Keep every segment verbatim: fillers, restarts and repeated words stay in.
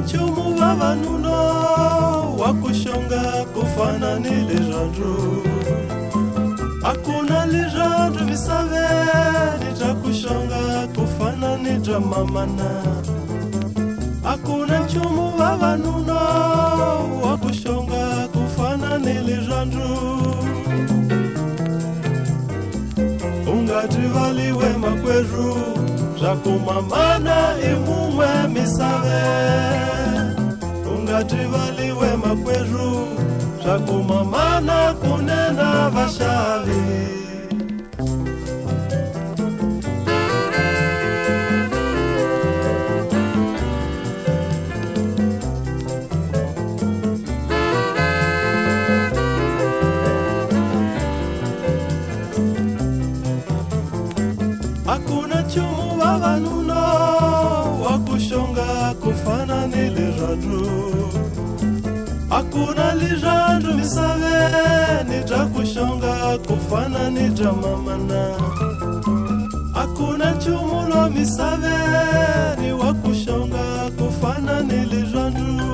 nchumu vavanuno wakushonga kufana ni lijandu. Hakuna lijandu visave nitakushonga kufana ni jamamana. Hakuna nchumu vavanuno wakushonga kufana ni lijandu. Ungati valiwe makweru jakumamana imumwe misave. Ungati valiwe makweru jakumamana kunena vashavi. Hakuna chumu vavanuno wakushonga kufana ni lijandu. Hakuna lijandu misave nitakushonga kufana ni jamamana. Hakuna chumu lo misave ni wakushonga kufana ni lijandu.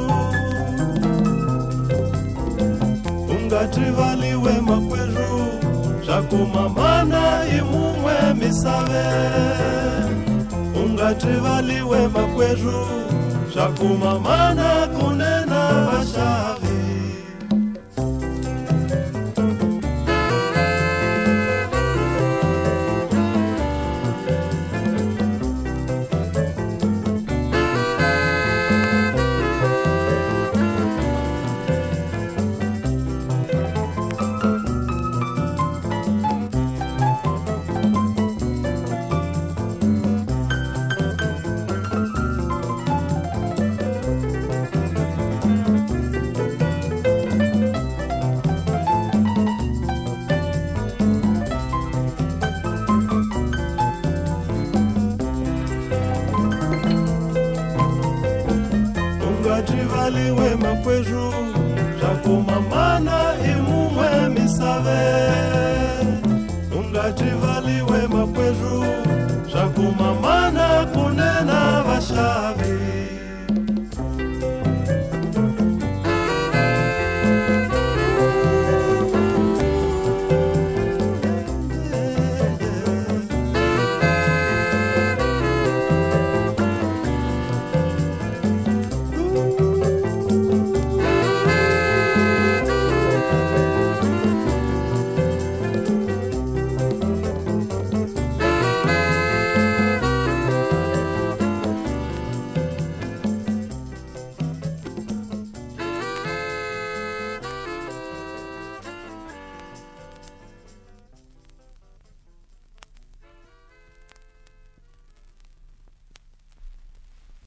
Ungati valiwe makweru jakumamana imumwe misave. Ungati valiwe makweru jakumamana kunena vashavi. Ungati valiwe makweru jakumamana imumwe misave. Ungati valiwe